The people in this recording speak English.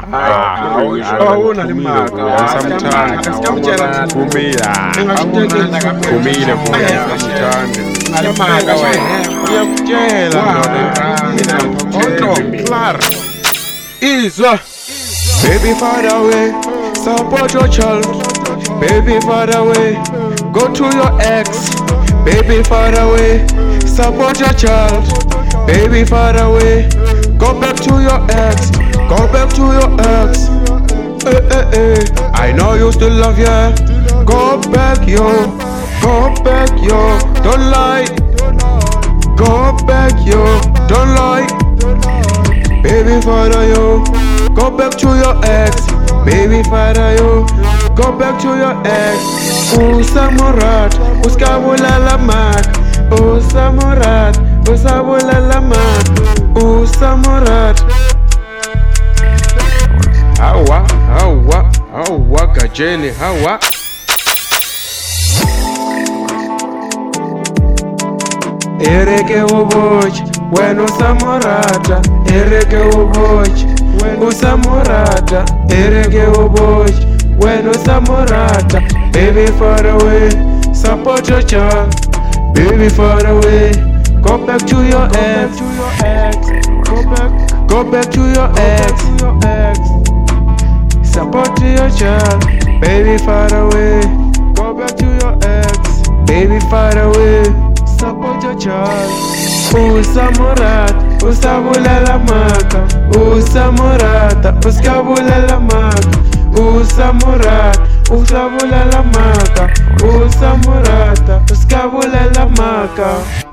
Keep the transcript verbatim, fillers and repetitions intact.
awuna le mhaka asikamtshela kumila kumile kumthande ngale mhaka uyakutshela ndoda clar izwa baby far away support your child baby far away go to your ex baby far away support your child baby far away go back to your ex go back to your ex eh, eh, eh. I know you still love ya go back yo go back yo don't lie go back yo don't lie baby father yo go back to your ex baby father yo go back to your ex usamurat uskabulala mak usamurat usabulala mak usamurat hawa hawa hawa gajeni hawa ereke uboch when usamurata ereke uboch usamurata ereke uboch when usamurata baby far away support your child baby far away go back to your ex go back go back to your ex support your child baby far away go back to your ex baby far away support your child usamurat usabulala maka usamurata uskabulala maka usamurat usabulala maka usamurata uskabulala maka